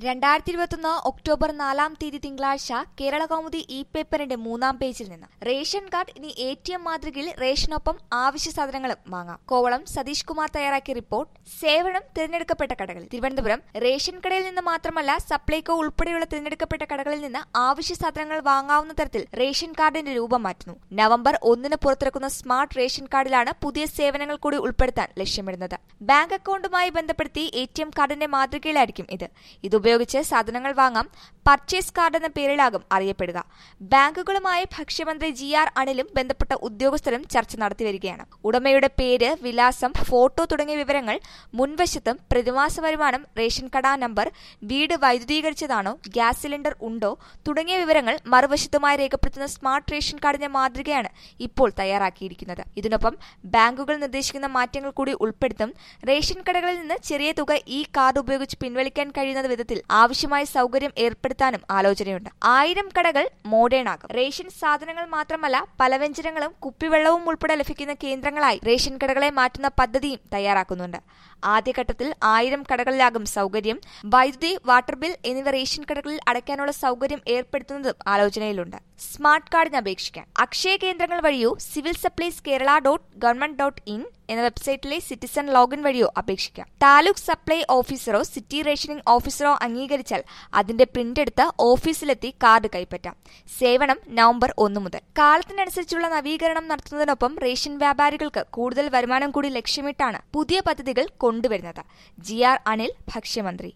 2021 October 4 തിങ്കളാഴ്ച കേരളകൗമുദി പേപ്പറിന്റെ 3-ാം പേജിൽ നിന്ന് റേഷൻ കാർഡ് ഇനി ATM മാതൃകയിൽ റേഷനൊപ്പം ആവശ്യ സാധനങ്ങളും വാങ്ങാം. കോവളം സതീഷ് കുമാർ തയ്യാറാക്കിയ റിപ്പോർട്ട്. സേവനം തിരഞ്ഞെടുക്കപ്പെട്ട കടകളിൽ. തിരുവനന്തപുരം റേഷൻ കടയിൽ നിന്ന് മാത്രമല്ല സപ്ലൈകോ ഉൾപ്പെടെയുള്ള തിരഞ്ഞെടുക്കപ്പെട്ട കടകളിൽ നിന്ന് ആവശ്യ സാധനങ്ങൾ വാങ്ങാവുന്ന തരത്തിൽ റേഷൻ കാർഡിന്റെ രൂപം മാറ്റുന്നു. നവംബർ 1 പുറത്തിറക്കുന്ന സ്മാർട്ട് റേഷൻ കാർഡിലാണ് പുതിയ സേവനങ്ങൾ കൂടി ഉൾപ്പെടുത്താൻ ലക്ഷ്യമിടുന്നത്. ബാങ്ക് അക്കൌണ്ടുമായി ബന്ധപ്പെടുത്തി ATM കാർഡിന്റെ മാതൃകയിലായിരിക്കും ഇത്. ഇതുപയോഗിച്ച് സാധനങ്ങൾ വാങ്ങാം. പർച്ചേസ് കാർഡ് എന്ന പേരിലാകും അറിയപ്പെടുക. ബാങ്കുകളുമായി ഭക്ഷ്യമന്ത്രി GR അനിലും ബന്ധപ്പെട്ട ഉദ്യോഗസ്ഥരും ചർച്ച നടത്തിവരികയാണ്. ഉടമയുടെ പേര്, വിലാസം, ഫോട്ടോ തുടങ്ങിയ വിവരങ്ങൾ, മുൻവശത്തും പ്രതിമാസ വരുമാനം, റേഷൻ കടാ നമ്പർ, വീട് വൈദ്യുതീകരിച്ചതാണോ, ഗ്യാസ് സിലിണ്ടർ ഉണ്ടോ തുടങ്ങിയ വിവരങ്ങൾ മറുവശത്തുമായി രേഖപ്പെടുത്തുന്ന സ്മാർട്ട് റേഷൻ കാർഡിന്റെ മാതൃകയാണ് ഇപ്പോൾ തയ്യാറാക്കിയിരിക്കുന്നത്. ഇതിനൊപ്പം ബാങ്കുകൾ നിർദ്ദേശിക്കുന്ന മാറ്റങ്ങൾ കൂടി ഉൾപ്പെടുത്തും. റേഷൻ കടകളിൽ നിന്ന് ചെറിയ തുക ഈ കാർഡ് ഉപയോഗിച്ച് പിൻവലിക്കാൻ കഴിയുന്ന വിധത്തിൽ ആവശ്യമായ സൗകര്യം ഏർപ്പെടുത്താനും ആലോചനയുണ്ട്. 1000 കടകൾ മോഡേൺ ആകും. റേഷൻ സാധനങ്ങൾ മാത്രമല്ല പലവ്യഞ്ജനങ്ങളും കുപ്പിവെള്ളവും ഉൾപ്പെടെ ലഭിക്കുന്ന കേന്ദ്രങ്ങളായി റേഷൻ കടകളെ മാറ്റുന്ന പദ്ധതിയും തയ്യാറാക്കുന്നുണ്ട്. ആദ്യഘട്ടത്തിൽ 1000 കടകളിലാകും സൗകര്യം. വൈദ്യുതി, വാട്ടർ ബിൽ എന്നിവ റേഷൻ കടകളിൽ അടയ്ക്കാനുള്ള സൗകര്യം ഏർപ്പെടുത്തുന്നതും ആലോചനയിലുണ്ട്. സ്മാർട്ട് കാർഡിന് അപേക്ഷിക്കാൻ അക്ഷയ കേന്ദ്രങ്ങൾ വഴിയോ സിവിൽ സപ്ലൈസ് kerala.government.in എന്ന വെബ്സൈറ്റിലെ സിറ്റിസൺ ലോഗിൻ വഴിയോ അപേക്ഷിക്കാം. താലൂക്ക് സപ്ലൈ ഓഫീസറോ സിറ്റി റേഷനിംഗ് ഓഫീസറോ അംഗീകരിച്ചാൽ അതിന്റെ പ്രിന്റ് എടുത്ത് ഓഫീസിലെത്തി കാർഡ് കൈപ്പറ്റാം. സേവനം നവംബർ 1 മുതൽ. കാലത്തിനനുസരിച്ചുള്ള നവീകരണം നടത്തുന്നതിനൊപ്പം റേഷൻ വ്യാപാരികൾക്ക് കൂടുതൽ വരുമാനം കൂടി ലക്ഷ്യമിട്ടാണ് പുതിയ പദ്ധതികൾ കൊണ്ടുവരുന്നത്. GR അനിൽ, ഭക്ഷ്യമന്ത്രി.